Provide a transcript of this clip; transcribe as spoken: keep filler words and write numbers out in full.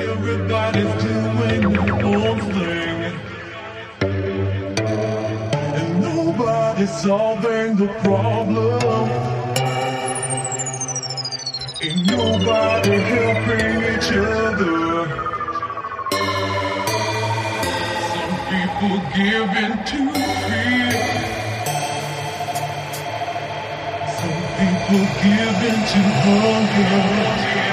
Everybody's doing their own thing, and nobody's solving the problem. Ain't nobody helping each other. Some people giving too free. Some people giving too hungry.